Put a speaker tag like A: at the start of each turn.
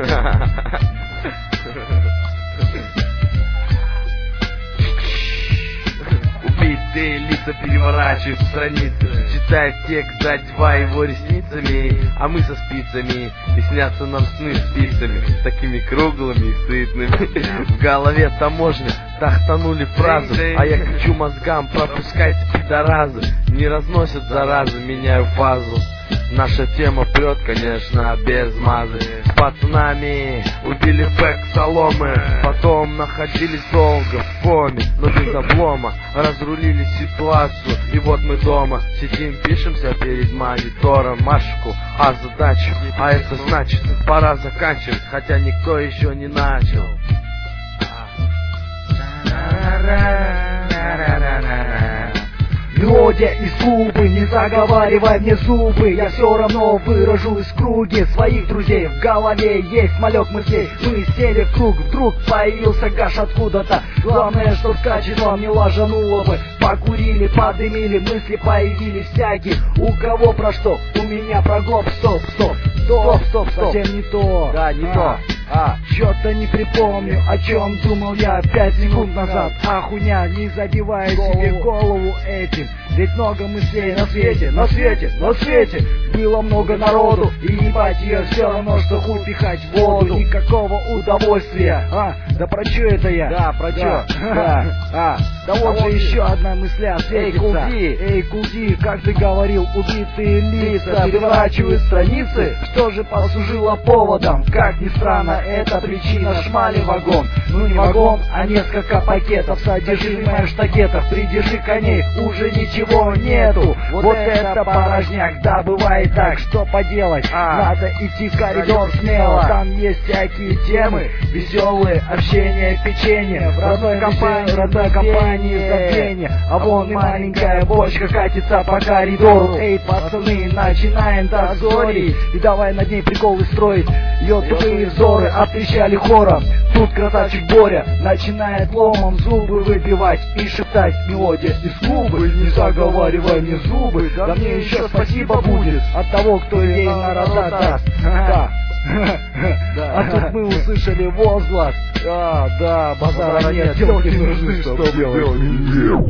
A: Убитые лица переворачивают страницы, читает текст, задевая его ресницами. А мы со спицами, и снятся нам сны спицами, такими круглыми и сытными. В голове таможня, тахтанули фразу, а я кричу мозгам: пропускайте, пидоразы. Не разносят заразы, меняю фазу. Наша тема прет, конечно, без мазы. С пацанами убили бэк соломы, потом находились долго в коме, но без облома разрулили ситуацию. И вот мы дома сидим, пишемся перед монитором Машку, а задачу, а это значит, пора заканчивать, хотя никто еще не начал.
B: Мелодия из губы, не заговаривай мне зубы. Я все равно выражу из круги своих друзей. В голове есть малек мыслей. Мы сели в круг, вдруг появился гаш откуда-то. Главное, что скачет, вам не ложануло бы. Покурили, подымили, мысли появились всякие. У кого про что? У меня про глоб. Стоп, совсем не то.
A: Да, не то.
B: Чё-то не припомню, о чем думал я 5 секунд назад. Хуйня, не забивай себе голову этим. Ведь много мыслей на свете было много народу. И ебать ее все равно, что хуй пихать в воду. Никакого удовольствия. Да про чё это я?
A: Да, про чё?
B: Да вот же еще одна мысля светится. Эй, Кулди, как ты говорил, убитые лица переворачивают страницы. Что же послужило поводом? Как ни странно, это причина шмали вагон. Ну не вагон, а несколько пакетов содержимое в штакетах. Придержи коней, уже ничего нету. Вот это порожняк, да бывает так, что поделать. Надо идти в коридор смело. Там есть всякие темы, веселые, общение, печенье. В родной компании забвение. А вон и маленькая бочка катится по коридору. Эй, пацаны, начинаем дозорить. И давай над ней приколы строить. Ее тупые взоры отвечали хором. Тут красавчик Боря начинает ломом зубы выбивать и шептать: мелодия из губы, не заговаривай мне зубы. Да мне еще спасибо будет от того, кто ей на рода даст. А тут мы услышали возглас: да, базара нет, телки нужны, чтоб делать.